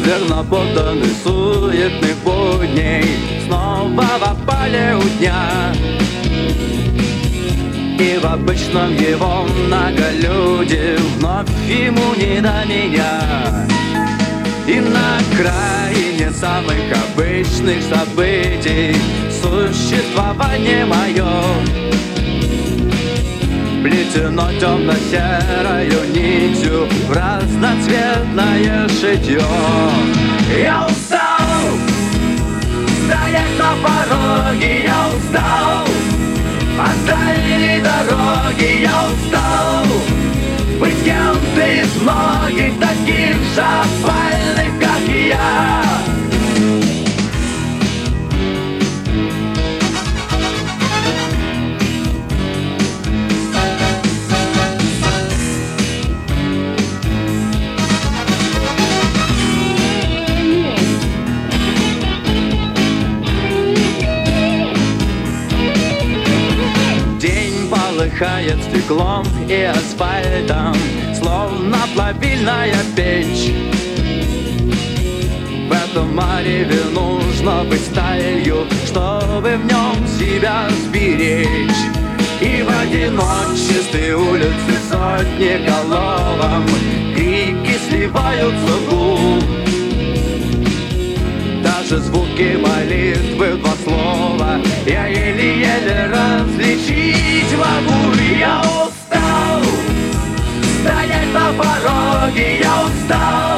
верноподданный суетных будней снова в опале у дня. И в обычном его многолюдии вновь ему не до меня. И на окраине самых обычных событий существование мое плетено темно-серою нитью в разноцветное шитье. Я устал стоять на пороге, я устал от дальней дороги, я устал быть кем-то из многих таких же опальных, как и я. Полыхает стеклом и асфальтом, словно плавильная печь. В этом мареве нужно быть сталью, чтобы в нем себя сберечь. И в одиночестве улицы сотни головам крики сливаются в гул. Даже звуки молитвы, два слова я еле-еле различить могу. Я устал стоять на пороге, я устал